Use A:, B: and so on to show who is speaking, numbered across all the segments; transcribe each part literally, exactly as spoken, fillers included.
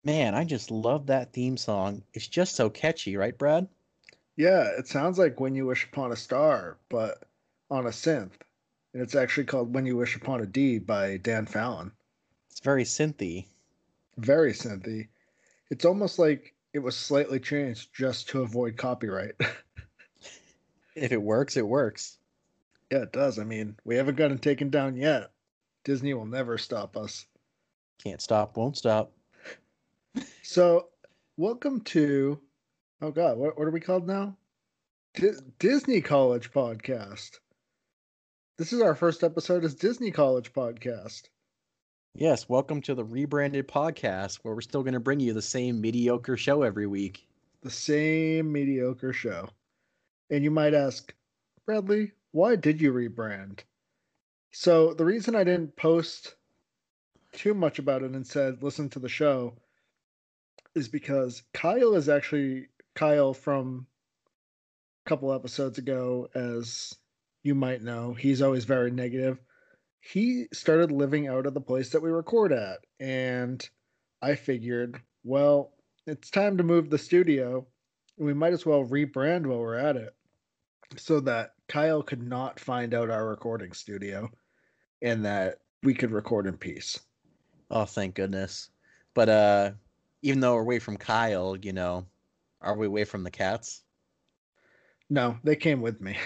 A: Man, I just love that theme song. It's just so catchy, right, Brad?
B: Yeah, it sounds like When You Wish Upon a Star, but on a synth. And it's actually called When You Wish Upon a D by Dan Fallon.
A: It's very synthy.
B: Very synthy. It's almost like it was slightly changed just to avoid copyright.
A: If it works, it works.
B: Yeah, it does. I mean, we haven't gotten taken down yet. Disney will never stop us.
A: Can't stop, won't stop.
B: So, welcome to, oh God, what, what are we called now? Di- Disney College Podcast. This is our first episode as Disney College Podcast.
A: Yes, welcome to the rebranded podcast where we're still going to bring you the same mediocre show every week.
B: The same mediocre show. And you might ask, Bradley, why did you rebrand? So, the reason I didn't post too much about it and said, listen to the show, is because Kyle is actually Kyle from a couple episodes ago, as you might know. He's always very negative. He started living out of the place that we record at. And I figured, well, it's time to move the studio. We might as well rebrand while we're at it so that Kyle could not find out our recording studio and that we could record in peace.
A: Oh, thank goodness. But uh even though we're away from Kyle, you know, are we away from the cats?
B: No, they came with me.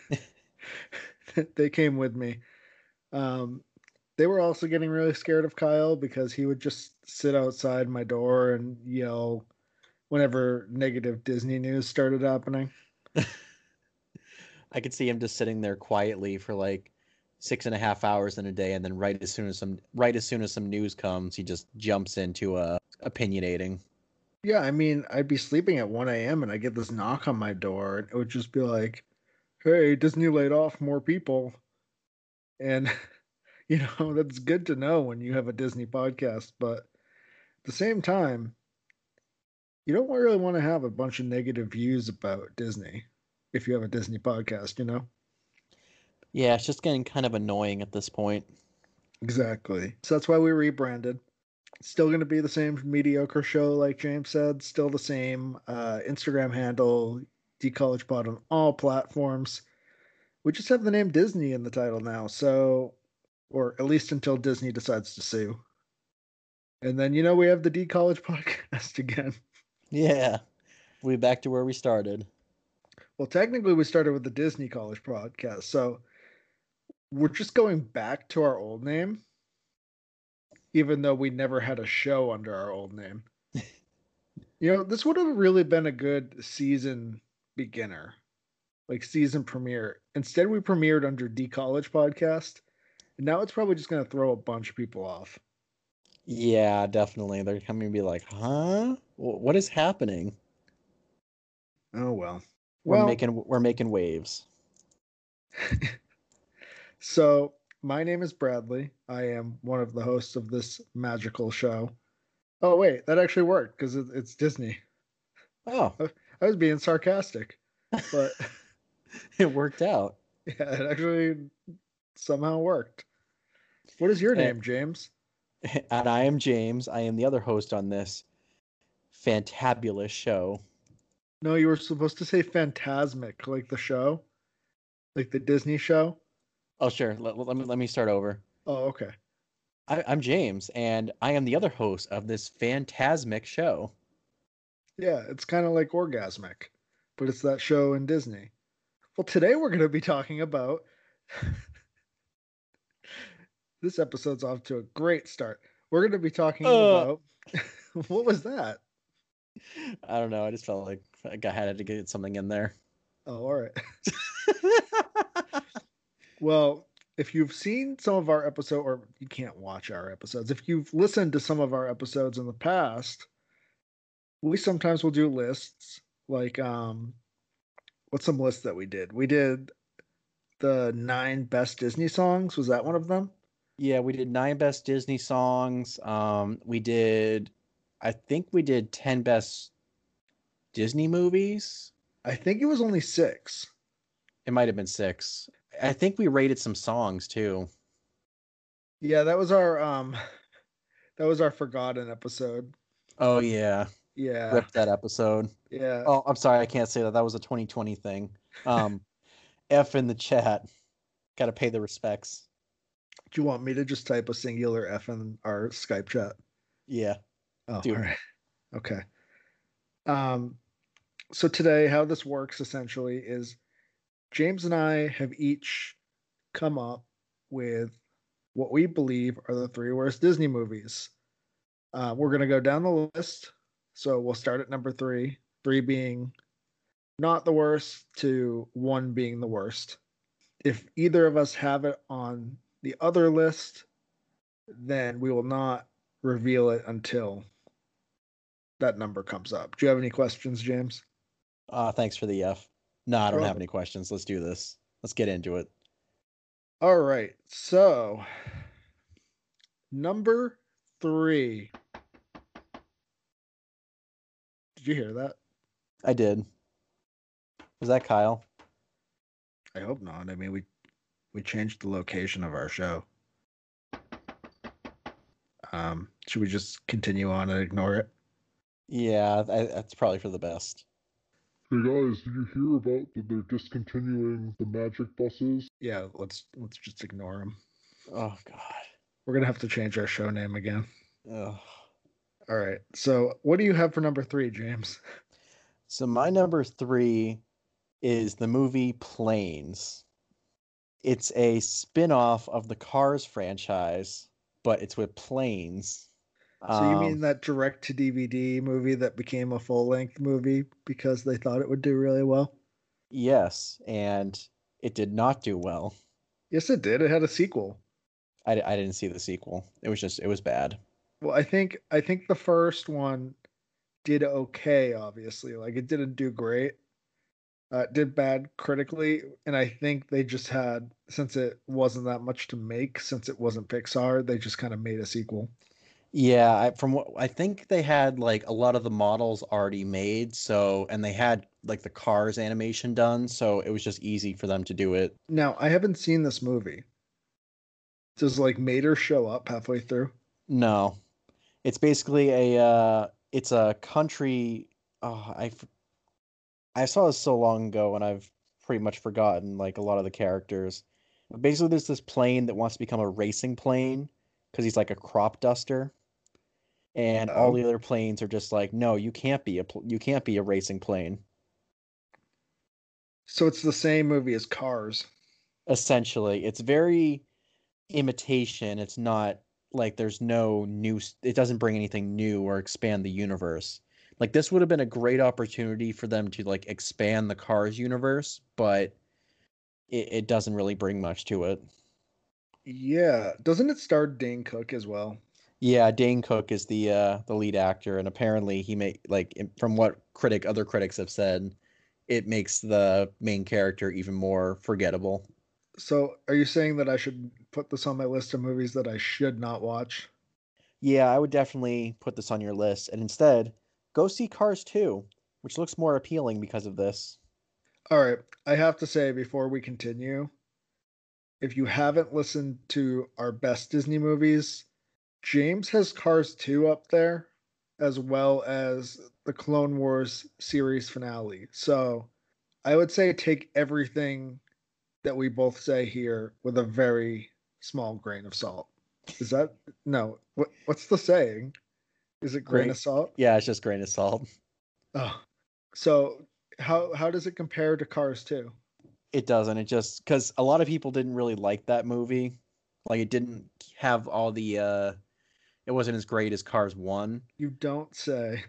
B: They came with me. Um, they were also getting really scared of Kyle because he would just sit outside my door and yell whenever negative Disney news started happening.
A: I could see him just sitting there quietly for like six and a half hours in a day, and then right as soon as some right as soon as some news comes, he just jumps into uh opinionating.
B: Yeah, I mean, I'd be sleeping at one a m and I get this knock on my door, and it would just be like, "Hey, Disney laid off more people." And you know, that's good to know when you have a Disney podcast, but at the same time, you don't really want to have a bunch of negative views about Disney if you have a Disney podcast, you know?
A: Yeah, it's just getting kind of annoying at this point.
B: Exactly. So that's why we rebranded. Still going to be the same mediocre show, like James said. Still the same uh, Instagram handle, DCollegePod on all platforms. We just have the name Disney in the title now, so, or at least until Disney decides to sue. And then, you know, we have the D College podcast again.
A: Yeah, we'll be back to where we started.
B: Well, technically, we started with the Disney College podcast, so we're just going back to our old name, even though we never had a show under our old name. You know, this would have really been a good season beginner, like season premiere. Instead, we premiered under D College Podcast, and now it's probably just going to throw a bunch of people off.
A: Yeah, definitely. They're coming to be like, huh? What is happening?
B: Oh well.
A: We're
B: Well,
A: making we're making waves.
B: so my name is Bradley. I am one of the hosts of this magical show. Oh wait, that actually worked because it's Disney.
A: Oh,
B: I was being sarcastic, but
A: it worked out.
B: yeah, it actually somehow worked. What is your
A: And,
B: name, James?
A: and I am James. I am the other host on this fantabulous show.
B: No, you were supposed to say Phantasmic, like the show, like the Disney show.
A: Oh, sure. Let, let me let me start over.
B: Oh, okay.
A: I, I'm James, and I am the other host of this phantasmic show.
B: Yeah, it's kind of like Orgasmic, but it's that show in Disney. Well, today we're going to be talking about. This episode's off to a great start. We're going to be talking
A: Uh,
B: about. What was that?
A: I don't know. I just felt like I had to get something in there.
B: Oh, all right. Well, if you've seen some of our episode, or you can't watch our episodes, if you've listened to some of our episodes in the past, we sometimes will do lists. Like, um, what's some lists that we did? We did the nine best Disney songs. Was that one of them?
A: Yeah, we did nine best Disney songs. Um, we did, I think we did ten best Disney movies.
B: I think it was only six.
A: It might have been six. I think we rated some songs too.
B: Yeah, that was our um, that was our forgotten episode.
A: Oh yeah,
B: Yeah,
A: ripped that episode.
B: yeah.
A: Oh, I'm sorry, I can't say that. That was a twenty twenty thing. Um, F in the chat. Got to pay the respects.
B: Do you want me to just type a singular F in our Skype chat?
A: Yeah,
B: Oh, all
A: do it.
B: right. Okay. Um, so today, how this works essentially is James and I have each come up with what we believe are the three worst Disney movies. Uh, we're going to go down the list. So we'll start at number three, three being not the worst to one being the worst. If either of us have it on the other list, then we will not reveal it until that number comes up. Do you have any questions, James?
A: Uh, thanks for the F. No, I
B: You're
A: don't have
B: welcome.
A: any questions. Let's do this. Let's get into it.
B: All right. So, number three. Did you hear that?
A: I did. Was that Kyle?
B: I hope not. I mean, we we changed the location of our show. Um, should we just continue on and ignore it?
A: Yeah, I, that's probably for the best.
C: Hey guys, did you hear about that they're discontinuing the magic buses?
B: Yeah, let's let's just ignore them.
A: Oh God.
B: We're gonna have to change our show name again.
A: Ugh.
B: All right. So, what do you have for number three, James?
A: So my number three is the movie Planes. It's a spin-off of the Cars franchise, but it's with planes.
B: So you
A: Um,
B: mean that direct to D V D movie that became a full length movie because they thought it would do really well?
A: yes, and it did not do well.
B: Yes, it did. It had a sequel.
A: I, I didn't see the sequel. It was just it was bad.
B: Well, I think I think the first one did okay, obviously. Like it didn't do great. Uh, it did bad critically, and I think they just had since it wasn't that much to make, since it wasn't Pixar, they just kind of made a sequel.
A: Yeah, I, from what I think they had like a lot of the models already made, so and they had like the Cars animation done, so it was just easy for them to do it.
B: Now, I haven't seen this movie. Does like Mater show up halfway through?
A: No, it's basically a uh, it's a country. Oh, I f- I saw this so long ago, and I've pretty much forgotten like a lot of the characters. But basically, there's this plane that wants to become a racing plane because he's like a crop duster, and all
B: Oh,
A: the other planes are just like, no, you can't be a pl- you can't be a racing plane.
B: so it's the same movie as Cars.
A: Essentially, it's very imitation. It's not like there's no new, it doesn't bring anything new or expand the universe. Like this would have been a great opportunity for them to like expand the Cars universe, but it, it doesn't really bring much to it.
B: Yeah, doesn't it star Dane Cook as well?
A: Yeah, Dane Cook is the uh the lead actor, and apparently he made like from what critic other critics have said, it makes the main character even more forgettable.
B: So, are you saying that I should put this on my list of movies that I should not watch?
A: Yeah, I would definitely put this on your list, and instead go see Cars two, which looks more appealing because of this.
B: All right, I have to say before we continue, if you haven't listened to our best Disney movies, James has Cars two up there, as well as the Clone Wars series finale. So, I would say take everything that we both say here with a very small grain of salt. Is that no? What what's the saying? Is it grain
A: Great.
B: of salt?
A: Yeah, it's just grain of salt.
B: Oh, so how how does it compare to Cars two?
A: It doesn't. It just because a lot of people didn't really like that movie. Like it didn't have all the uh it wasn't as great as Cars one.
B: You don't say.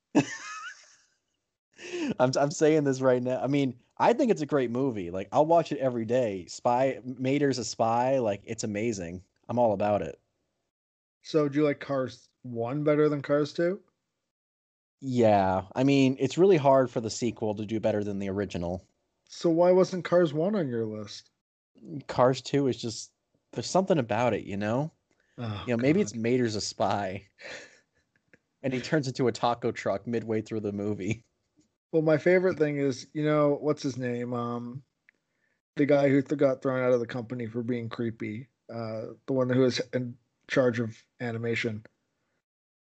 A: I'm I'm saying this right now. I mean, I think it's a great movie. Like I'll watch it every day. Spy Mater's a spy, like it's amazing. I'm all about it.
B: So do you like Cars one better than Cars two?
A: Yeah. I mean, it's really hard for the sequel to do better than the original.
B: So why wasn't Cars one on your list?
A: Cars two is just there's something about it, you know?
B: Oh
A: You know, maybe it's
B: God.
A: Mater's a spy and he turns into a taco truck midway through the movie.
B: Well, my favorite thing is, you know, what's his name? Um, the guy who th- got thrown out of the company for being creepy. Uh, the one who was in charge of animation.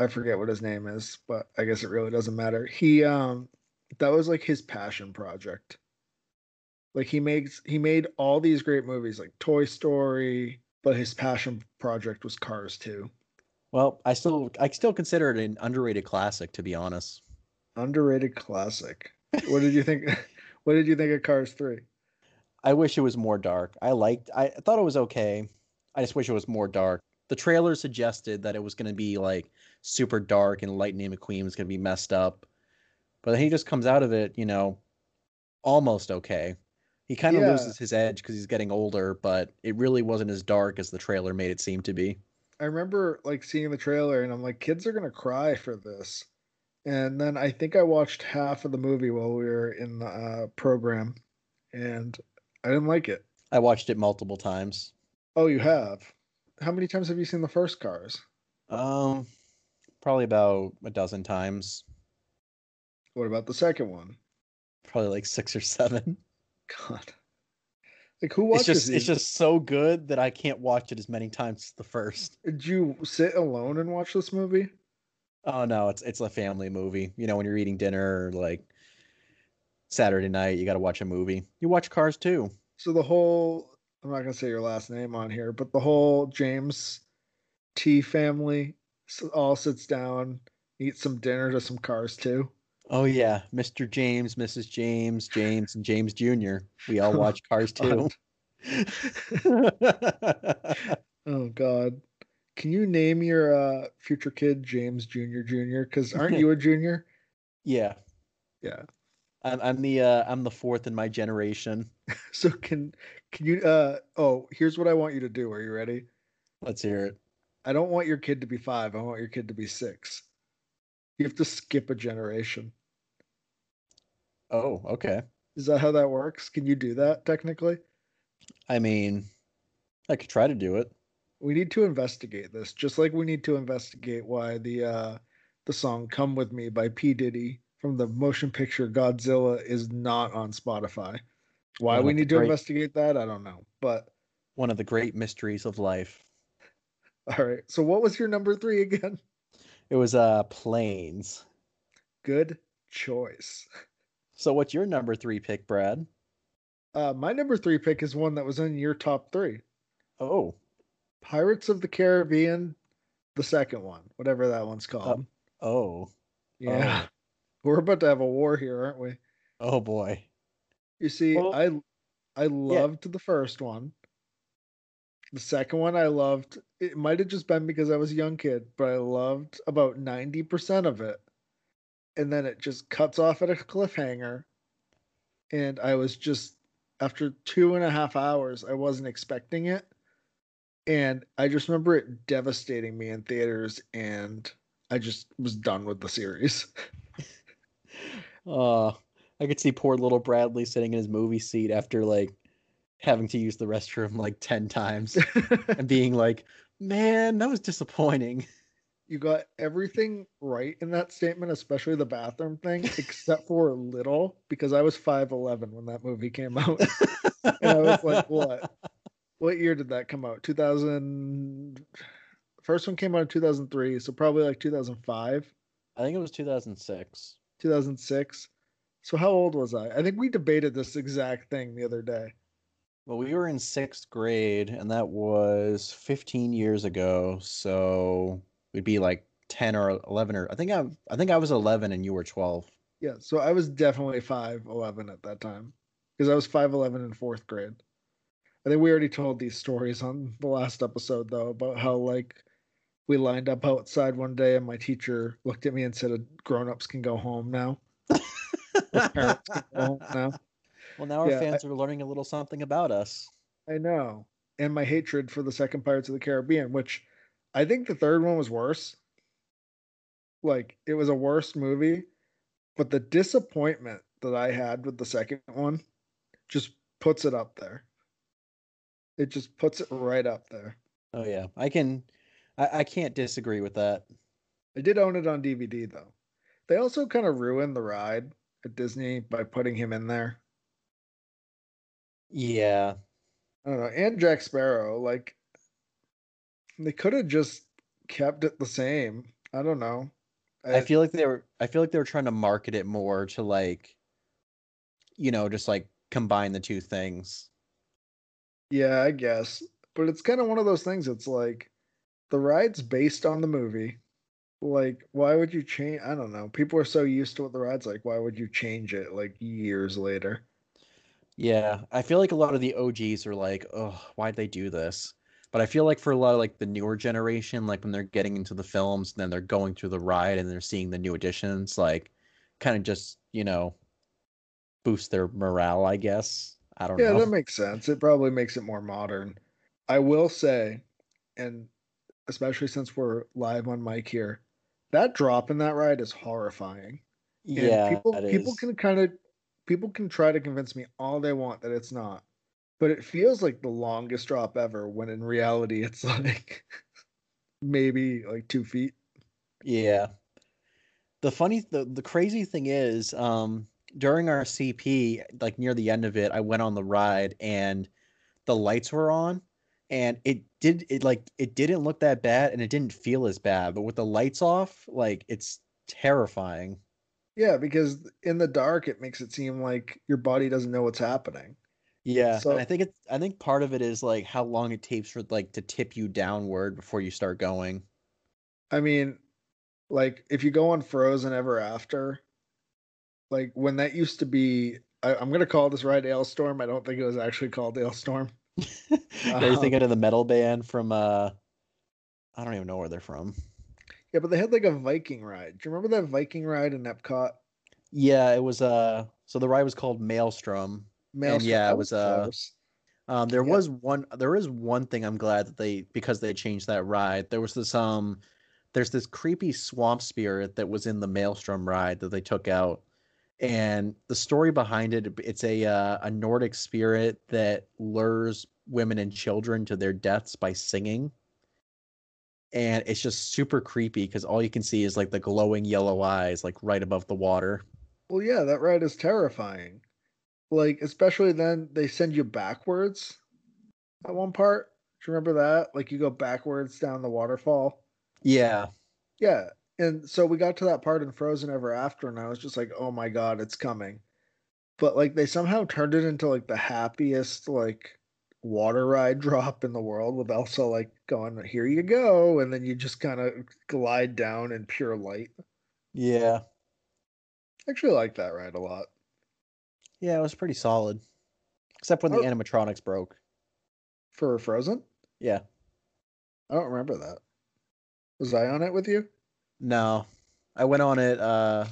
B: I forget what his name is, but I guess it really doesn't matter. He um that was like his passion project. Like he makes he made all these great movies like Toy Story, but his passion project was Cars two.
A: Well, I still I still consider it an underrated classic, to be honest.
B: Underrated classic. What did you think? What did you think of Cars three?
A: I wish it was more dark. I liked I thought it was okay. I just wish it was more dark. The trailer suggested that it was going to be like super dark and Lightning McQueen was going to be messed up. But then he just comes out of it, you know, almost okay. He kind of
B: Yeah,
A: loses his edge because he's getting older, but it really wasn't as dark as the trailer made it seem to be.
B: I remember like seeing the trailer and I'm like, kids are gonna cry for this. And then I think I watched half of the movie while we were in the uh, program, and I didn't like it.
A: I watched it multiple times.
B: Oh, you have? How many times have you seen the first Cars?
A: Um, Probably about a dozen times,
B: What about the second one?
A: probably like six or seven.
B: God, like who
A: It's
B: watches
A: just it's
B: these?
A: just so good that I can't watch it as many times as the first.
B: Did you sit alone and watch this movie?
A: Oh no, it's it's a family movie. You know, when you're eating dinner or like Saturday night, you got to watch a movie. You watch Cars too.
B: So the whole, I'm not gonna say your last name on here, but the whole James T family all sits down, eats some dinner to some Cars too.
A: Oh yeah, Mister James, Missus James, James, and James Junior We all watch Cars too.
B: Oh God. Can you name your uh, future kid James Junior Junior? Because aren't you a junior?
A: Yeah,
B: Yeah.
A: I'm I'm the uh, I'm the fourth in my generation.
B: So can can you uh oh, here's what I want you to do. Are you ready?
A: Let's hear it.
B: I don't want your kid to be five. I want your kid to be six. You have to skip a generation.
A: Oh, okay.
B: Is that how that works? Can you do that technically?
A: I mean, I could try to do it.
B: We need to investigate this, just like we need to investigate why the uh the song Come With Me by P. Diddy from the motion picture Godzilla is not on Spotify. Why
A: One
B: we
A: of the
B: need to
A: great
B: investigate that, I don't know. But
A: one of the great mysteries of life.
B: all right. So what was your number three again?
A: It was uh Planes.
B: Good choice.
A: So what's your number three pick, Brad?
B: Uh, my number three pick is one that was in your top three.
A: Oh,
B: Pirates of the Caribbean, the second one, whatever that one's
A: uh,
B: called.
A: oh,
B: Yeah.
A: oh,
B: We're about to have a war here, aren't we?
A: oh boy.
B: You see,
A: Well,
B: I I
A: yeah,
B: loved the first one. The second one I loved. It might have just been because I was a young kid, but I loved about ninety percent of it. And then it just cuts off at a cliffhanger. And I was just, after two and a half hours, I wasn't expecting it. And I just remember it devastating me in theaters. And I just was done with the series.
A: uh, I could see poor little Bradley sitting in his movie seat after like having to use the restroom like ten times and being like, man, that was disappointing.
B: You got everything right in that statement, especially the bathroom thing, except for little, because I was five eleven when that movie came out. And I was like, what? What year did that come out? two thousand. First one came out in two thousand three, so probably like two thousand five,
A: I think it was two thousand six.
B: two thousand six. So how old was I? I think we debated this exact thing the other day.
A: Well, we were in sixth grade, and that was fifteen years ago. So we'd be like ten or eleven, or I think I, I think I was eleven and you were twelve.
B: Yeah, so I was definitely five eleven at that time because I was five eleven in fourth grade. I think we already told these stories on the last episode though about how like we lined up outside one day and my teacher looked at me and said, "Grown-ups can go home now. Or parents can go home now."
A: Well, now our
B: Yeah, I,
A: fans are learning a little something about us.
B: I know. And my hatred for the second Pirates of the Caribbean, which I think the third one was worse. Like it was a worse movie, but the disappointment that I had with the second one just puts it up there. It just puts it right up there.
A: Oh yeah, I can, I, I can't disagree with that.
B: I did own it on D V D though. They also kind of ruined the ride at Disney by putting him in there.
A: Yeah,
B: I don't know. And Jack Sparrow, like they could have just kept it the same. I don't know.
A: I
B: I,
A: feel like they were I feel like they were trying to market it more to like, you know, just like combine the two things.
B: yeah, I guess. But it's kind of one of those things. It's like the ride's based on the movie. Like, why would you change? I don't know. People are so used to what the ride's like. Why would you change it like years later?
A: Yeah, I feel like a lot of the O Gs are like, oh, why'd they do this? But I feel like for a lot of like the newer generation, like when they're getting into the films and then they're going through the ride and they're seeing the new additions, like kind of just, you know, boost their morale, I guess. I don't
B: Yeah,
A: know.
B: that makes sense. It probably makes it more modern. I will say, and especially since we're live on mic here, that drop in that ride is horrifying. And
A: Yeah,
B: people
A: it
B: people
A: is.
B: can kind of people can try to convince me all they want that it's not. But it feels like the longest drop ever when in reality it's like maybe like two feet.
A: Yeah. The funny the the crazy thing is, um during our C P, like near the end of it, I went on the ride and the lights were on and it did it like it didn't look that bad and it didn't feel as bad, but with the lights off, like it's terrifying.
B: Yeah, because in the dark it makes it seem like your body doesn't know what's happening.
A: Yeah, and I
B: So
A: think it's I think part of it is like how long it takes for like to tip you downward before you start going.
B: I mean, like if you go on Frozen Ever After, like when that used to be, I, I'm gonna call this ride Ailstorm. I don't think it was actually called Ailstorm.
A: Yeah, you're
B: Um,
A: thinking of the metal band from uh I don't even know where they're from.
B: yeah, but they had like a Viking ride. Do you remember that Viking ride in Epcot?
A: Yeah, it was uh so the ride was called Maelstrom. And
B: Maelstrom.
A: yeah, it
B: That was
A: was uh
B: close.
A: um there
B: Yeah.
A: was one there is one thing I'm glad that they because they changed that ride. There was this um there's this creepy swamp spirit that was in the Maelstrom ride that they took out. And the story behind it, it's a uh, a Nordic spirit that lures women and children to their deaths by singing. And it's just super creepy because all you can see is like the glowing yellow eyes like right above the water.
B: Well, yeah, that ride is terrifying. Like, especially then they send you backwards at one part. Do you remember that? Like you go backwards down the waterfall.
A: Yeah.
B: Yeah. And so we got to that part in Frozen Ever After, and I was just like, oh my God, it's coming. But like they somehow turned it into like the happiest like water ride drop in the world with Elsa like going, here you go, and then you just kind of glide down in pure light.
A: Yeah.
B: I actually like that ride a lot.
A: Yeah, it was pretty solid. Except when the
B: Oh,
A: animatronics broke.
B: for Frozen?
A: Yeah.
B: I don't remember that. Was I on it with you?
A: No. I went on it uh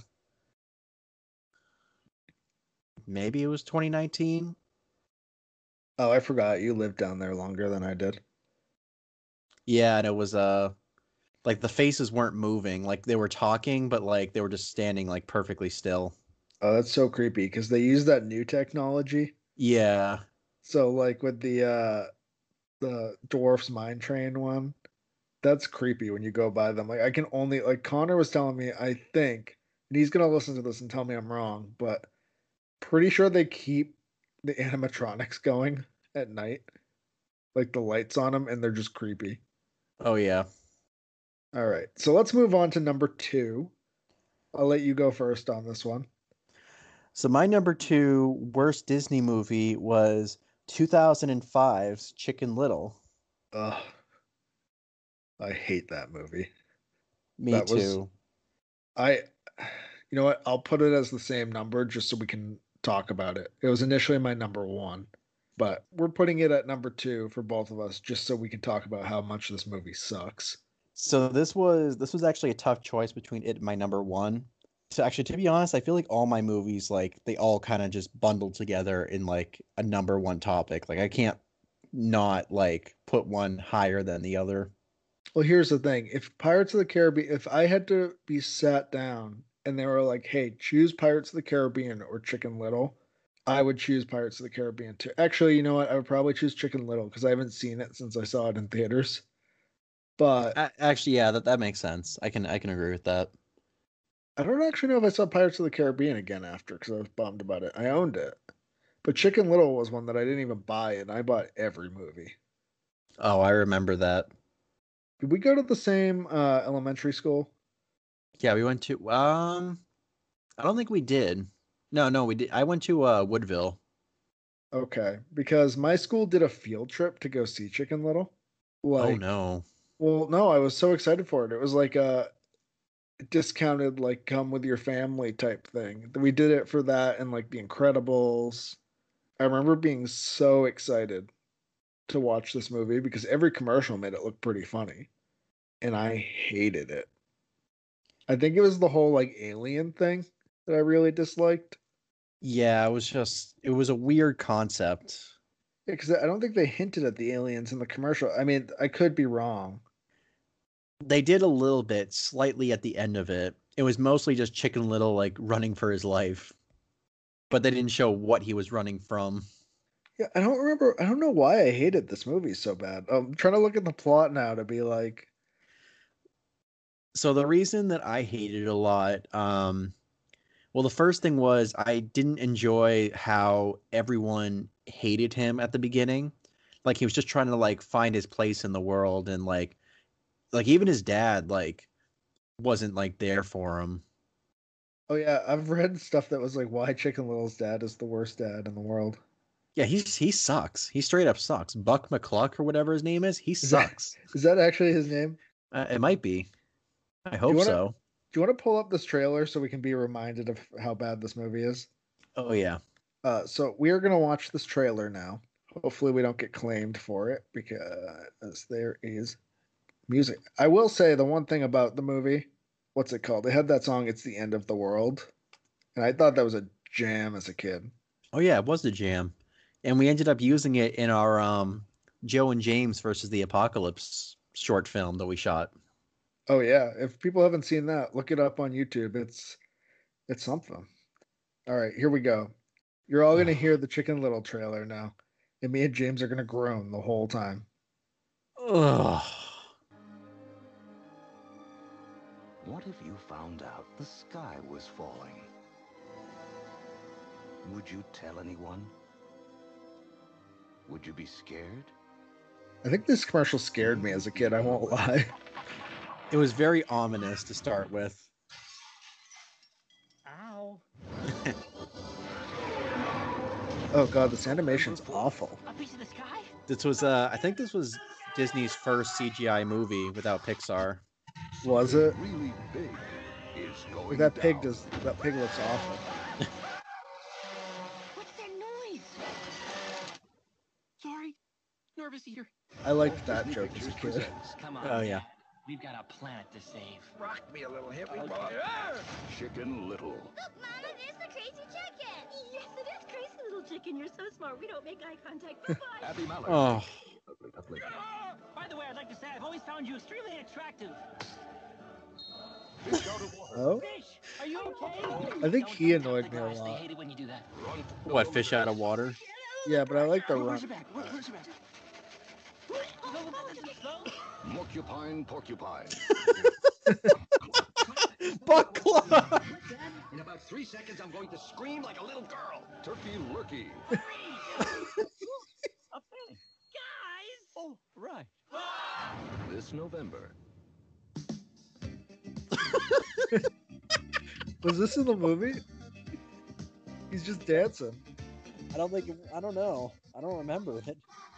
A: maybe it was twenty nineteen.
B: Oh, I forgot you lived down there longer than I did.
A: Yeah, and it was uh like the faces weren't moving, like they were talking, but like they were just standing like perfectly still.
B: Oh, that's so creepy because they use that new technology.
A: Yeah.
B: So like with the uh the dwarf's mine train one, that's creepy when you go by them. Like I can only like Connor was telling me, I think, and he's gonna listen to this and tell me I'm wrong, but pretty sure they keep the animatronics going at night, like the lights on them, and they're just creepy.
A: Oh yeah.
B: All right, so let's move on to number two. I'll let you go first on this one.
A: So my number two worst Disney movie was two thousand five's Chicken Little.
B: Ugh, I hate that movie.
A: Me
B: That was
A: too.
B: I. You know what? I'll put it as the same number just so we can talk about it. It was initially my number one, but we're putting it at number two for both of us just so we can talk about how much this movie sucks.
A: So this was this was actually a tough choice between it and my number one. So actually, to be honest, I feel like all my movies like they all kind of just bundled together in like a number one topic. Like I can't not like put one higher than the other.
B: Well, here's the thing. If Pirates of the Caribbean, if I had to be sat down and they were like, hey, choose Pirates of the Caribbean or Chicken Little, I would choose Pirates of the Caribbean too. Actually, you know what? I would probably choose Chicken Little because I haven't seen it since I saw it in theaters. But
A: A- Actually, yeah, that that makes sense. I can I can agree with that.
B: I don't actually know if I saw Pirates of the Caribbean again after because I was bummed about it. I owned it. But Chicken Little was one that I didn't even buy, and I bought every movie.
A: Oh, I remember that.
B: Did we go to the same uh, elementary school?
A: Yeah, we went to. Um, I don't think we did. No, no, we did. I went to uh, Woodville.
B: Okay, because my school did a field trip to go see Chicken Little.
A: Oh
B: Like,
A: no.
B: well, no, I was so excited for it. It was like a discounted, like, come with your family type thing. We did it for that and like The Incredibles. I remember being so excited to watch this movie because every commercial made it look pretty funny, and I hated it. I think it was the whole like alien thing that I really disliked.
A: Yeah, it was just. It was a weird concept.
B: Yeah, because I don't think they hinted at the aliens in the commercial. I mean, I could be wrong.
A: They did a little bit, slightly at the end of it. It was mostly just Chicken Little like running for his life, but they didn't show what he was running from.
B: Yeah, I don't remember. I don't know why I hated this movie so bad. I'm trying to look at the plot now to be like,
A: So the reason that I hated it a lot, um, well, the first thing was I didn't enjoy how everyone hated him at the beginning. Like he was just trying to like find his place in the world, and like like even his dad like wasn't like there for him.
B: oh yeah, I've read stuff that was like why Chicken Little's dad is the worst dad in the world.
A: Yeah, he's he sucks. He straight up sucks. Buck McCluck or whatever his name is, he
B: Is that
A: sucks.
B: is that actually his name?
A: Uh, it might be. I
B: Do you
A: hope
B: want to
A: so.
B: do you want to pull up this trailer so we can be reminded of how bad this movie is?
A: Oh yeah.
B: Uh, so we are gonna watch this trailer now. Hopefully, we don't get claimed for it because there is music. I will say the one thing about the movie, what's it called? They had that song "It's the End of the World," and I thought that was a jam as a kid.
A: Oh yeah, it was the jam. And we ended up using it in our um Joe and James versus the Apocalypse short film that we shot.
B: Oh yeah, if people haven't seen that, look it up on YouTube. It's it's something. All right, here we go. You're all gonna hear the Chicken Little trailer now, and me and James are gonna groan the whole time.
A: Ugh.
D: What if you found out the sky was falling? Would you tell anyone? Would you be scared?
B: I think this commercial scared me as a kid. I won't lie.
A: It was very ominous to start with.
E: Ow.
B: Oh god, this animation's awful.
E: A piece of the sky?
A: This was uh I think this was Disney's first C G I movie without Pixar.
B: Was it?
D: Really big is going
B: That pig
D: down.
B: does. That pig looks awful.
E: What's that noise? Sorry. Nervous eater.
B: I liked that
D: Disney
B: joke as a
D: Pictures
B: kid.
D: presents
E: Come on.
A: Oh yeah.
E: We've got a planet to save.
F: Rock me a little hippie boy.
D: Chicken Little.
G: Look, Mama, there's the crazy chicken.
H: Yes, it is crazy, little chicken. You're so smart. We don't make eye contact. Bye-bye.
D: Abby Mallory.
A: Oh,
D: Ugly duckling.
E: By the way, I'd like to say I've always found you extremely attractive.
D: Fish out of water.
B: Oh,
E: Fish, are you okay?
B: I think
E: Don't
B: he
E: don't tell
B: annoyed
E: the
B: me a
E: guys. They
B: lot.
E: hate it when you do that.
D: Run.
A: what, fish out of water?
B: yeah, but I like the
E: Where- Where's
B: run.
E: your bag? Where- Where's your bag? Go, go, go, go, go.
D: Porcupine, porcupine.
A: Buck Club!
D: In about three seconds, I'm going to scream like a little girl. Turkey lurkey.
E: Okay. Guys! Oh, right.
D: This November.
B: Was this in the movie? He's just dancing.
A: I don't think I don't know. I don't remember it.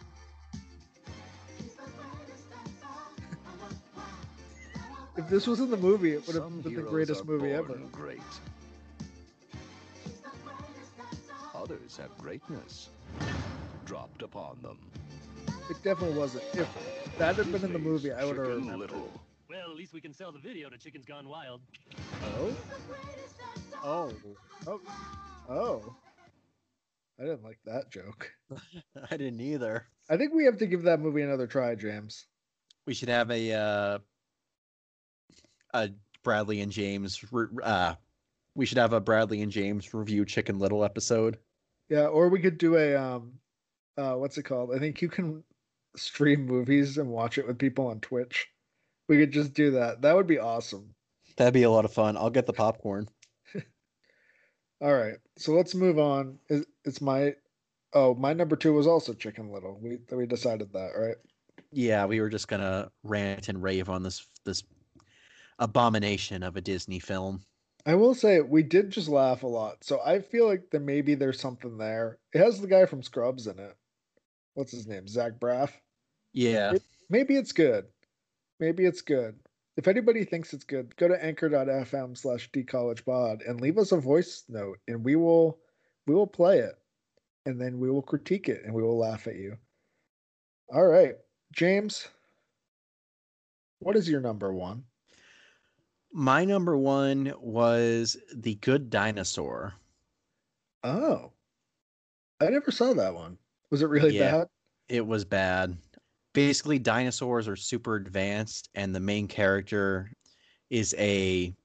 B: If this was in the movie, it would
D: Some
B: have been the
D: heroes
B: greatest
D: are
B: movie
D: born
B: ever.
D: Great. Others have greatness dropped upon them.
B: It definitely wasn't. If that had been in the movie, I would have
D: Chicken
B: remembered.
D: Little.
E: Well, at least we can sell the video to Chickens Gone Wild.
B: Oh,
A: Oh,
B: oh, oh! I didn't like that joke.
A: I didn't either.
B: I think we have to give that movie another try, James.
A: We should have a uh, a Bradley and James. re- Uh, we should have a Bradley and James review Chicken Little episode.
B: Yeah, or we could do a um, uh, what's it called? I think you can stream movies and watch it with people on Twitch. We could just do that. That would be awesome.
A: That'd be a lot of fun. I'll get the popcorn.
B: All right, so let's move on. Is it's my oh my number two was also Chicken Little. We we decided that, right?
A: Yeah, we were just gonna rant and rave on this this abomination of a Disney film.
B: I will say we did just laugh a lot, so I feel like that maybe there's something there. It has the guy from Scrubs in it. What's his name? Zach Braff.
A: Yeah.
B: It, maybe it's good. Maybe it's good. If anybody thinks it's good, go to anchor.fm slash dcollegepod and leave us a voice note, and we will we will play it, and then we will critique it, and we will laugh at you. All right, James, what is your number one?
A: My number one was The Good Dinosaur.
B: Oh, I never saw that one. Was it really
A: Yeah.
B: bad?
A: It was bad. Basically, dinosaurs are super advanced, and the main character is a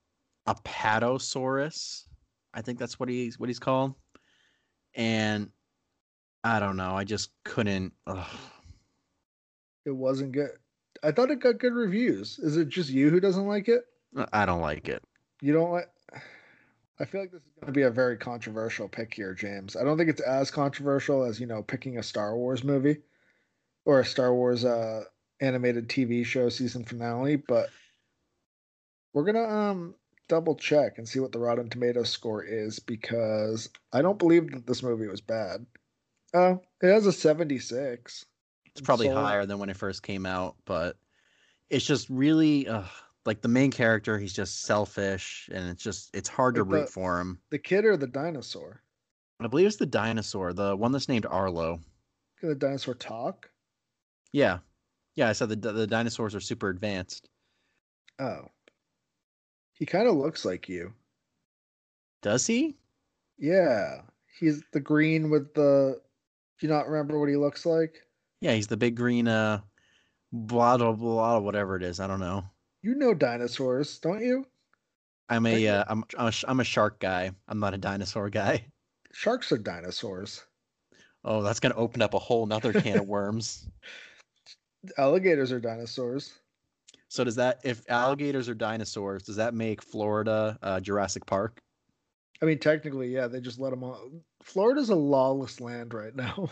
A: Apatosaurus. I think that's what he's what he's called. And I don't know. I just couldn't. Ugh.
B: It wasn't good. I thought it got good reviews. Is it just you who doesn't like it?
A: I don't like it.
B: You don't like. I feel like this is going to be a very controversial pick here, James. I don't think it's as controversial as, you know, picking a Star Wars movie or a Star Wars uh, animated T V show season finale, but we're going to um double check and see what the Rotten Tomatoes score is, because I don't believe that this movie was bad. Uh, it has a seventy-six.
A: It's probably
B: So-
A: higher than when it first came out, but it's just really uh, like the main character. He's just selfish, and it's just it's hard to
B: Like the-
A: root for him.
B: The kid or the dinosaur?
A: I believe it's the dinosaur, the one that's named Arlo.
B: Can the dinosaur talk?
A: Yeah, yeah. I said the the dinosaurs are super advanced.
B: Oh. He kind of looks like you.
A: Does he?
B: Yeah. He's the green with the. Do you not remember what he looks like?
A: Yeah, he's the big green uh, blah blah blah whatever it is. I don't know.
B: You know dinosaurs, don't you?
A: I'm
B: Like
A: a
B: what?
A: uh, I'm I'm a, sh- I'm a shark guy. I'm not a dinosaur guy.
B: Sharks are dinosaurs.
A: Oh, that's gonna open up a whole nother can of worms.
B: Alligators are dinosaurs.
A: So does that, if alligators are dinosaurs, does that make Florida uh, Jurassic Park?
B: I mean, technically, yeah, they just let them all. Florida's a lawless land right now.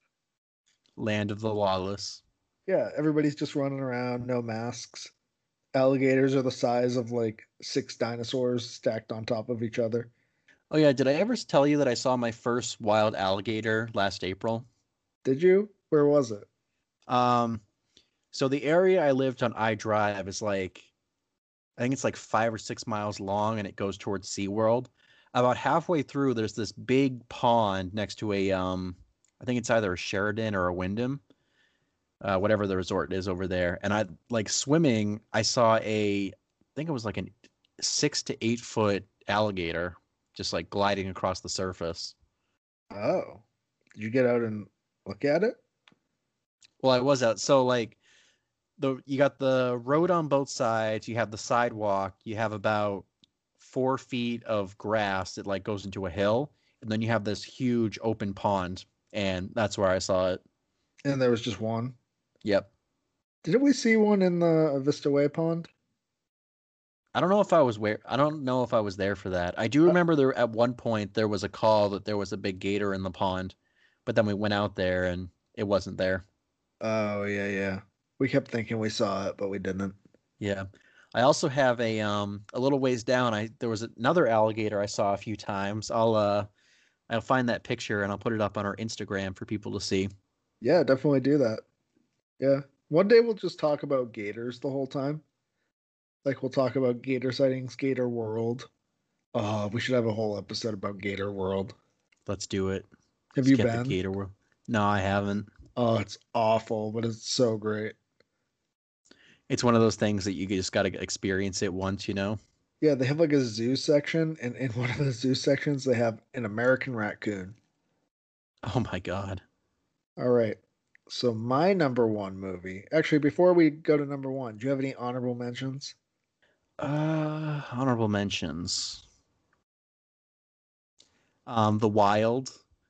A: Land of the lawless.
B: Yeah, everybody's just running around, no masks. Alligators are the size of like six dinosaurs stacked on top of each other.
A: Oh yeah, did I ever tell you that I saw my first wild alligator last April?
B: Did you? Where was it?
A: Um, so the area I lived on I Drive is like, I think it's like five or six miles long, and it goes towards SeaWorld. About halfway through, there's this big pond next to a, um, I think it's either a Sheridan or a Wyndham, uh, whatever the resort is over there. And I like swimming. I saw a, I think it was like a six to eight foot alligator just like gliding across the surface.
B: Oh, did you get out and look at it?
A: Well, I was out. So like the you got the road on both sides, you have the sidewalk, you have about four feet of grass that like goes into a hill, and then you have this huge open pond, and that's where I saw it.
B: And there was just one.
A: Yep.
B: Didn't we see one in the Vista Way pond?
A: I don't know if I was where I don't know if I was there for that. I do remember there at one point there was a call that there was a big gator in the pond, but then we went out there and it wasn't there.
B: Oh, yeah, yeah. We kept thinking we saw it, but we didn't.
A: Yeah. I also have a um a little ways down. I there was another alligator I saw a few times. I'll uh I'll find that picture and I'll put it up on our Instagram for people to see.
B: Yeah, definitely do that. Yeah. One day we'll just talk about gators the whole time. Like we'll talk about gator sightings, Gator World. Oh, we should have a whole episode about Gator World.
A: Let's do it.
B: Have
A: Let's
B: you
A: get
B: been?
A: the gator world. No, I haven't.
B: Oh, it's awful, but it's so great.
A: It's one of those things that you just got to experience it once, you know.
B: Yeah, they have like a zoo section, and in one of the zoo sections, they have an American raccoon.
A: Oh my god.
B: All right. So my number one movie. Actually, before we go to number one, do you have any honorable mentions?
A: Uh, honorable mentions. Um, The Wild.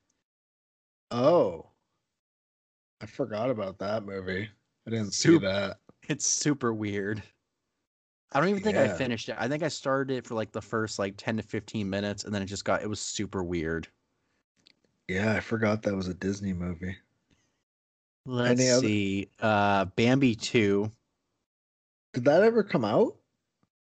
B: Oh, I forgot about that movie. I didn't see
A: Soup.
B: that.
A: It's super weird. I don't even think I
B: Yeah.
A: finished it. I think I started it for like the first like ten to fifteen minutes, and then it just got, it was super weird.
B: Yeah, I forgot that was a Disney movie.
A: Let's
B: Any other-
A: see. Uh, Bambi two.
B: Did that ever come out?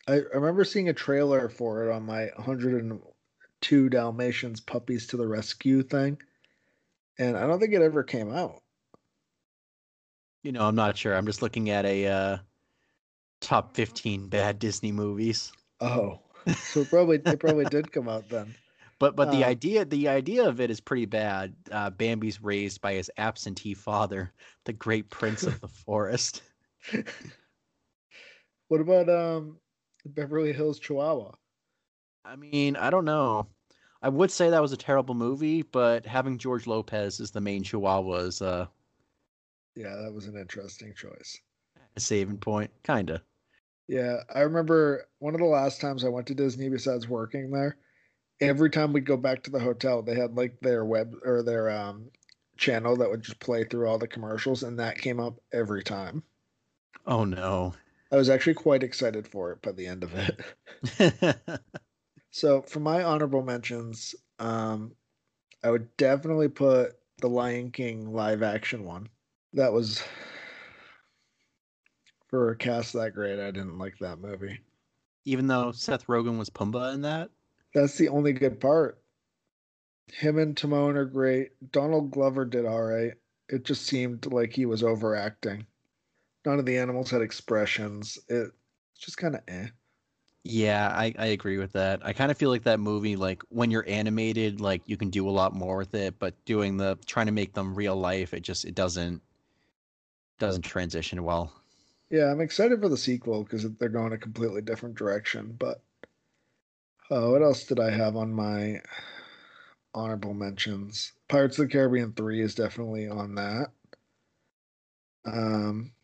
B: I, I remember seeing a trailer for it on my one hundred two Dalmatians Puppies to the Rescue thing, and I don't think it ever came out.
A: You know, I'm not sure. I'm just looking at a uh, top fifteen bad Disney movies.
B: Oh, so it probably it probably did come out then.
A: But but the
B: Um,
A: idea the idea of it is pretty bad. Uh, Bambi's raised by his absentee father, the great prince of the forest.
B: What about um Beverly Hills Chihuahua?
A: I mean, I don't know. I would say that was a terrible movie, but having George Lopez as the main Chihuahua is uh,
B: Yeah, that was an interesting choice.
A: a saving point, kinda.
B: Yeah, I remember one of the last times I went to Disney besides working there, every time we'd go back to the hotel, they had like their web or their um channel that would just play through all the commercials, and that came up every time.
A: Oh no.
B: I was actually quite excited for it by the end of it. So for my honorable mentions, um, I would definitely put the Lion King live action one. That was for a cast that great. I didn't like that movie.
A: Even though Seth Rogen was Pumbaa in that.
B: That's the only good part. Him and Timon are great. Donald Glover did all right. It just seemed like he was overacting. None of the animals had expressions. It, it's just kind of eh.
A: Yeah, I, I agree with that. I kind of feel like that movie, like when you're animated, like you can do a lot more with it, but doing the trying to make them real life, it just it doesn't doesn't transition well.
B: Yeah, I'm excited for the sequel because they're going a completely different direction. But uh, what else did I have on my honorable mentions? Pirates of the Caribbean three is definitely on that. Um,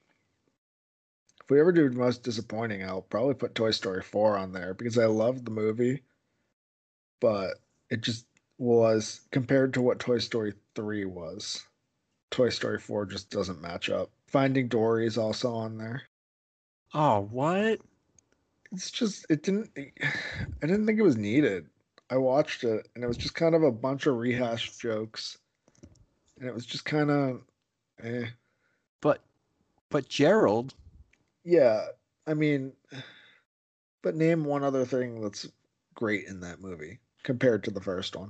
B: if we ever do most disappointing, I'll probably put Toy Story four on there because I loved the movie, but it just was compared to what Toy Story three was. Toy Story four just doesn't match up. Finding Dory is also on there.
A: Oh, what?
B: It's just it didn't I didn't think it was needed. I watched it and it was just kind of a bunch of rehashed jokes. And it was just kind of eh.
A: But but Gerald,
B: Yeah, I mean, but name one other thing that's great in that movie compared to the first one.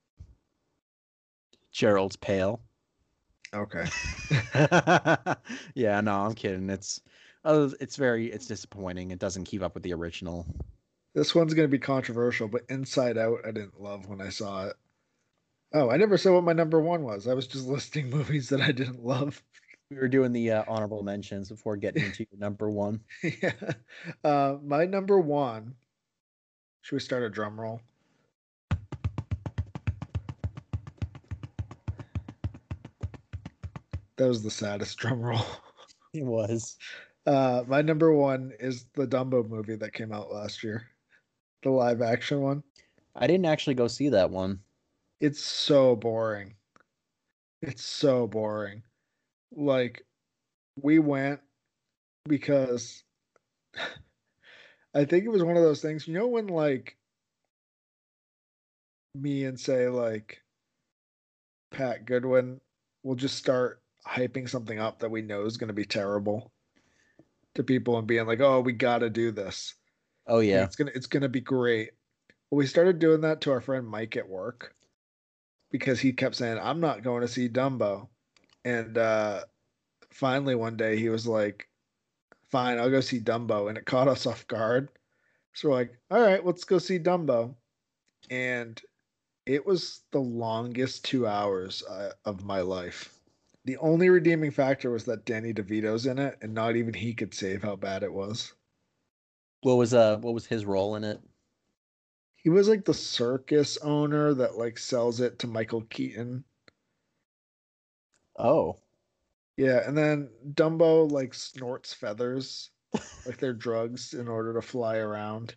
A: Gerald's pale.
B: Okay.
A: Yeah, no, I'm kidding. It's uh, it's very it's disappointing. It doesn't keep up with the original.
B: This one's going to be controversial, but Inside Out I didn't love when I saw it. Oh, I never said what my number one was. I was just listing movies that I didn't love.
A: We were doing the uh, honorable mentions before getting into your number one.
B: Yeah. Uh, my number one. Should we start a drum roll? That was the saddest drum roll.
A: It was.
B: Uh, my number one is the Dumbo movie that came out last year, the live action one.
A: I didn't actually go see that one.
B: It's so boring. It's so boring. Like, we went because I think it was one of those things, you know, when like me and say like Pat Goodwin will just start hyping something up that we know is going to be terrible to people and being like, "Oh, we got to do this.
A: Oh
B: And
A: yeah.
B: it's gonna it's gonna be great." Well, we started doing that to our friend Mike at work because he kept saying, "I'm not going to see Dumbo," and uh, finally one day he was like, "Fine, I'll go see Dumbo," and it caught us off guard. So we're like, "All right, let's go see Dumbo," and it was the longest two hours uh, of my life. The only redeeming factor was that Danny DeVito's in it, and not even he could save how bad it was.
A: What was uh what was his role in it?
B: He was like the circus owner that like sells it to Michael Keaton.
A: Oh.
B: Yeah, and then Dumbo like snorts feathers, like they're drugs, in order to fly around.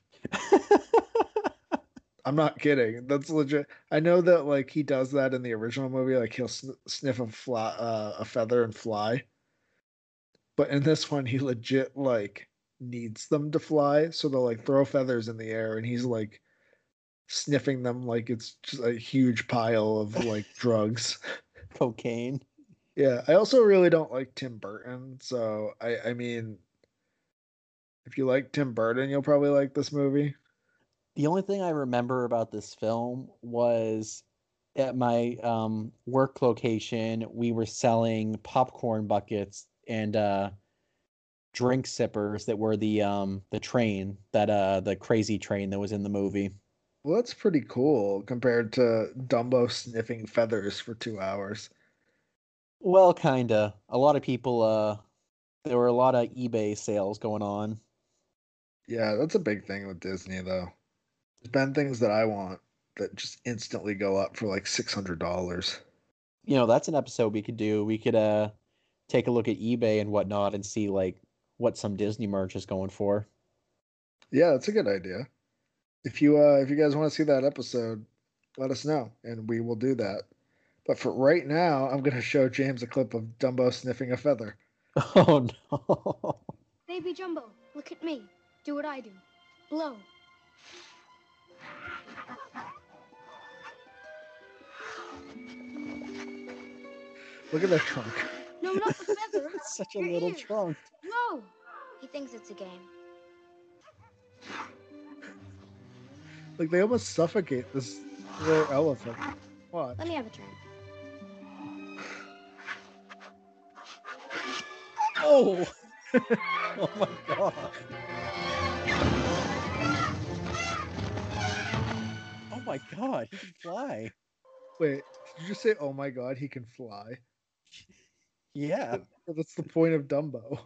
B: I'm not kidding. That's legit. I know that like he does that in the original movie, like he'll sn- sniff a fly, uh, a feather and fly. But in this one, he legit like needs them to fly, so they'll like throw feathers in the air, and he's like sniffing them like it's just a huge pile of like drugs.
A: Cocaine.
B: Yeah, I also really don't like Tim Burton, so I I mean If you like Tim Burton, you'll probably like this movie.
A: The only thing I remember about this film was at my um, work location, we were selling popcorn buckets and uh, drink sippers that were the um, the train that uh, the crazy train that was in the movie.
B: Well, that's pretty cool compared to Dumbo sniffing feathers for two hours.
A: Well, kinda. A lot of people. Uh, there were a lot of eBay sales going on.
B: Yeah, that's a big thing with Disney, though. There's been things that I want that just instantly go up for like six hundred dollars.
A: You know, that's an episode we could do. We could uh take a look at eBay and whatnot and see like what some Disney merch is going for.
B: Yeah, that's a good idea. If you uh if you guys want to see that episode, let us know and we will do that. But for right now, I'm gonna show James a clip of Dumbo sniffing a feather.
A: Oh no.
G: Baby Jumbo, look at me. Do what I do. Blow.
B: Look at that trunk.
G: No, not the feather.
A: It's such a
G: Your
A: little
G: ears.
A: trunk.
G: Blow. He thinks it's a game.
B: Like they almost suffocate this little elephant. What?
G: Let me have a turn.
A: Oh. Oh my god. Oh my god, he can fly.
B: Wait, did you just say, oh my god, he can fly?
A: Yeah.
B: That's the point of Dumbo.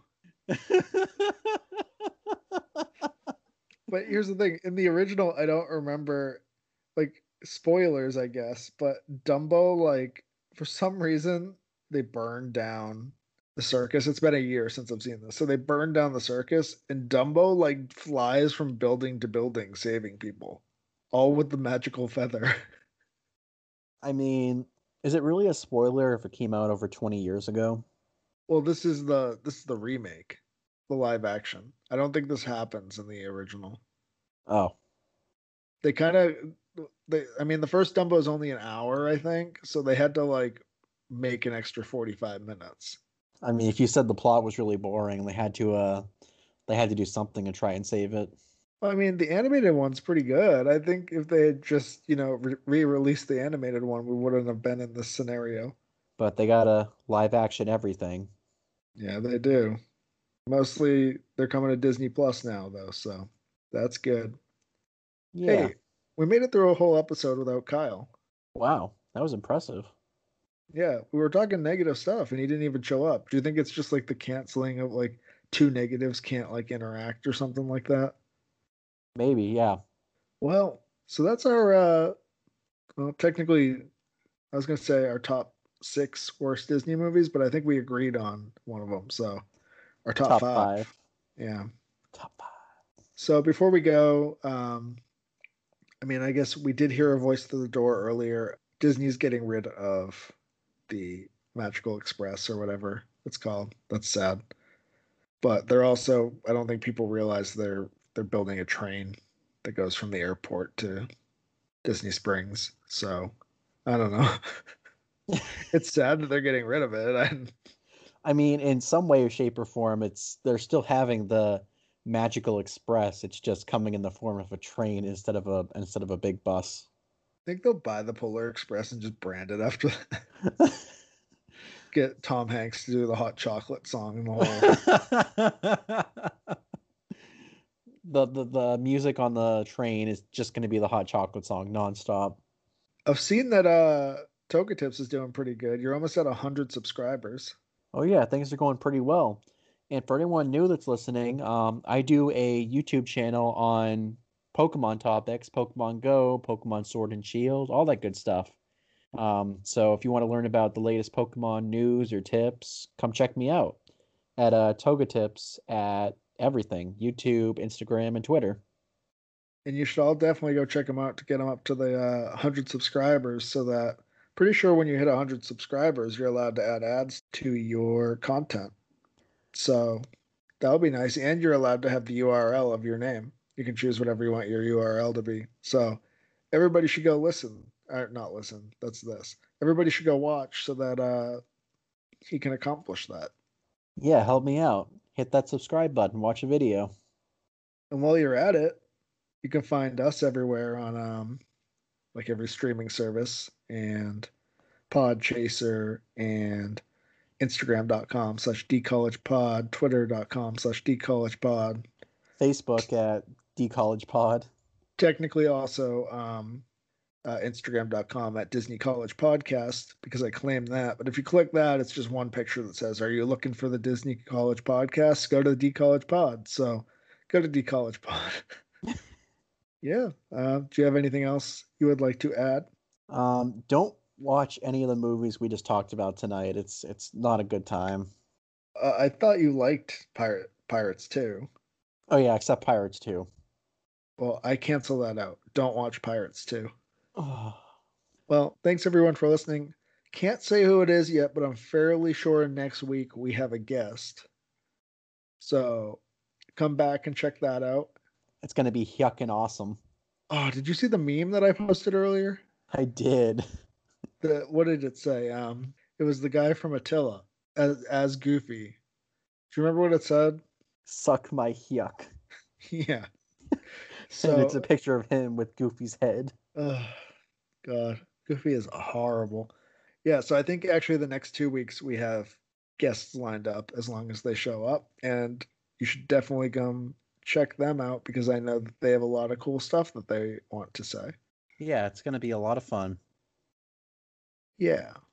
B: But here's the thing. In the original, I don't remember, like, spoilers, I guess, but Dumbo, like, for some reason, they burned down the circus. It's been a year since I've seen this. So they burned down the circus, and Dumbo, like, flies from building to building, saving people. All with the magical feather.
A: I mean, is it really a spoiler if it came out over twenty years ago?
B: Well, this is the this is the remake, the live action. I don't think this happens in the original.
A: Oh.
B: They kind of they I mean the first Dumbo is only an hour, I think, so they had to like make an extra forty-five minutes.
A: I mean, if you said the plot was really boring, they had to uh they had to do something to try and save it.
B: I mean, the animated one's pretty good. I think if they had just, you know, re-released the animated one, we wouldn't have been in this scenario.
A: But they got a live action everything.
B: Yeah, they do. Mostly they're coming to Disney Plus now though, so that's good.
A: Yeah.
B: Hey, we made it through a whole episode without Kyle.
A: Wow, that was impressive.
B: Yeah, we were talking negative stuff and he didn't even show up. Do you think it's just like the canceling of like two negatives can't like interact or something like that?
A: Maybe, yeah.
B: Well, so that's our uh well technically I was gonna say our top six worst Disney movies, but I think we agreed on one of them. So our top,
A: Top
B: five.
A: five.
B: Yeah.
A: Top five.
B: So before we go, um I mean I guess we did hear a voice through the door earlier. Disney's getting rid of the Magical Express or whatever it's called. That's sad. But they're also I don't think people realize they're they're building a train that goes from the airport to Disney Springs. So I don't know. It's sad that they're getting rid of it. I,
A: I mean, in some way or shape or form, it's they're still having the Magical Express. It's just coming in the form of a train instead of a instead of a big bus.
B: think they'll buy the Polar Express and just brand it after that. Get Tom Hanks to do the hot chocolate song in the whole.
A: the, the the music on the train is just going to be the hot chocolate song nonstop.
B: I've seen that uh Toga Tips is doing pretty good. You're almost at one hundred subscribers.
A: Oh yeah, things are going pretty well. And for anyone new that's listening, um, I do a YouTube channel on Pokemon topics, Pokemon Go, Pokemon Sword and Shield, all that good stuff. Um, so if you want to learn about the latest Pokemon news or tips, come check me out at uh, Toga Tips at everything, YouTube, Instagram, and Twitter.
B: And you should all definitely go check them out to get them up to the uh, one hundred subscribers so that pretty sure when you hit one hundred subscribers, you're allowed to add ads to your content. So that'll be nice. And you're allowed to have the U R L of your name. You can choose whatever you want your U R L to be. So everybody should go listen. Or not listen. That's this. Everybody should go watch so that uh, he can accomplish that.
A: Yeah, help me out. Hit that subscribe button. Watch a video.
B: And while you're at it, you can find us everywhere on um like every streaming service and Podchaser and Instagram.com slash dcollegepod, Twitter.com slash dcollegepod.
A: Facebook at dcollegepod.
B: Technically also um, uh, Instagram.com at Disney College Podcast because I claim that. But if you click that, it's just one picture that says, are you looking for the Disney College Podcast? Go to the D College Pod. So go to D College Pod. Yeah. Uh, do you have anything else you would like to add?
A: Um, don't watch any of the movies we just talked about tonight. It's it's not a good time.
B: Uh, I thought you liked Pirate Pirates too.
A: Oh yeah, except Pirates two.
B: Well, I cancel that out. Don't watch Pirates two.
A: Oh.
B: Well, thanks everyone for listening. Can't say who it is yet, but I'm fairly sure next week we have a guest. So come back and check that out.
A: It's gonna be yucking awesome.
B: Oh, did you see the meme that I posted earlier?
A: I did.
B: The what did it say? Um, it was the guy from Attila as as Goofy. Do you remember what it said?
A: Suck my yuck.
B: Yeah.
A: So and it's a picture of him with Goofy's head.
B: Oh, God. Goofy is horrible. Yeah, so I think actually the next two weeks we have guests lined up as long as they show up. And you should definitely come check them out because I know that they have a lot of cool stuff that they want to say.
A: Yeah, it's going to be a lot of fun.
B: Yeah.